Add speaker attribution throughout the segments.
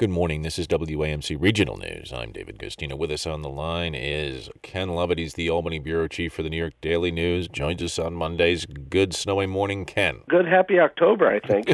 Speaker 1: Good morning. This is WAMC Regional News. I'm David Gustino. With us on the line is Ken Lovett. He's the Albany Bureau Chief for the New York Daily News. Joins us on Mondays. Good snowy morning, Ken.
Speaker 2: Good, happy October, I think.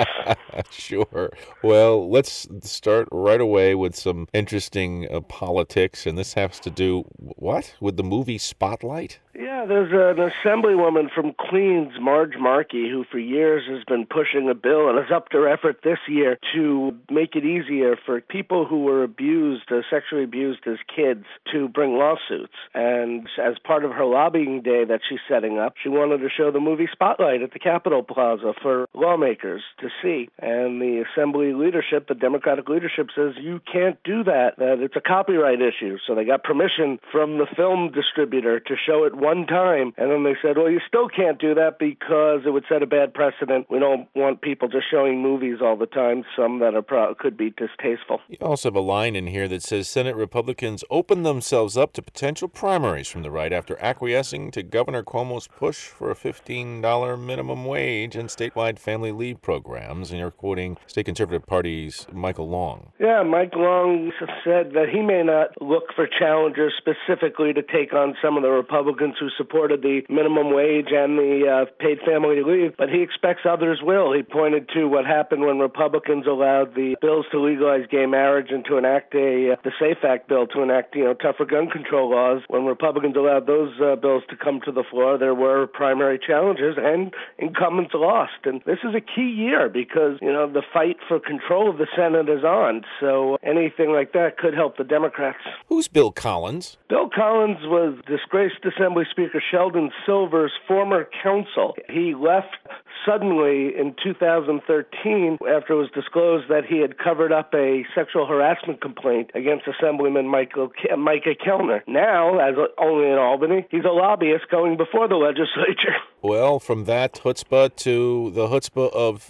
Speaker 1: Sure. Well, let's start right away with some interesting politics, and this has to do, with the movie Spotlight?
Speaker 2: Yeah, there's an assemblywoman from Queens, Marge Markey, who for years has been pushing a bill and has upped her effort this year to make it easier for people who were abused, sexually abused as kids, to bring lawsuits. And as part of her lobbying day that she's setting up, she wanted to show the movie Spotlight at the Capitol Plaza for lawmakers to see. And the Assembly leadership, the Democratic leadership, says you can't do that it's a copyright issue. So they got permission from the film distributor to show it one time, and then they said, well, you still can't do that because it would set a bad precedent. We don't want people just showing movies all the time, some that are could be distasteful.
Speaker 1: You also have a line in here that says Senate Republicans open themselves up to potential primaries from the right after acquiescing to Governor Cuomo's push for a $15 minimum wage and statewide family leave programs, and you're quoting State Conservative Party's Michael Long.
Speaker 2: Yeah, Mike Long said that he may not look for challengers specifically to take on some of the Republicans who supported the minimum wage and the paid family leave, but he expects others will. He pointed to what happened when Republicans allowed the bills to legalize gay marriage and to enact the SAFE Act bill to enact tougher gun control laws. When Republicans allowed those bills to come to the floor, there were primary challenges and incumbents lost. And this is a key year because the fight for control of the Senate is on. So anything like that could help the Democrats.
Speaker 1: Who's Bill Collins?
Speaker 2: Bill Collins was disgraced Assembly Speaker Sheldon Silver's former counsel. He left suddenly in 2013 after it was disclosed that he had covered up a sexual harassment complaint against Assemblyman Micah Kellner. Now, as only in Albany, he's a lobbyist going before the legislature.
Speaker 1: Well, from that chutzpah to the chutzpah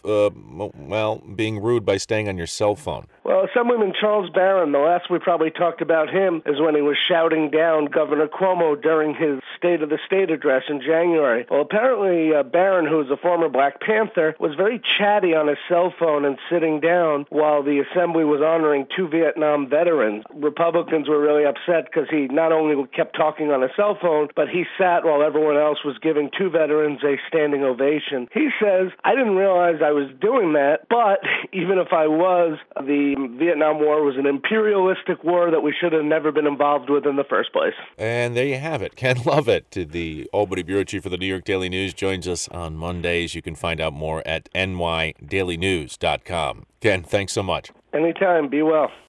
Speaker 1: of, being rude by staying on your cell phone.
Speaker 2: Well, Assemblyman Charles Barron, the last we probably talked about him is when he was shouting down Governor Cuomo during his State of the State address in January. Well, apparently Barron, who is a former Black Panther, was very chatty on his cell phone and sitting down while the Assembly was honoring two Vietnam veterans. Republicans were really upset because he not only kept talking on his cell phone, but he sat while everyone else was giving two veterans a standing ovation. He says, I didn't realize I was doing that, but even if I was, the Vietnam War was an imperialistic war that we should have never been involved with in the first place.
Speaker 1: And there you have it. Ken Lovett, the Albany Bureau Chief for the New York Daily News, joins us on Mondays. You can find out more at nydailynews.com. Ken, thanks so much.
Speaker 2: Anytime. Be well.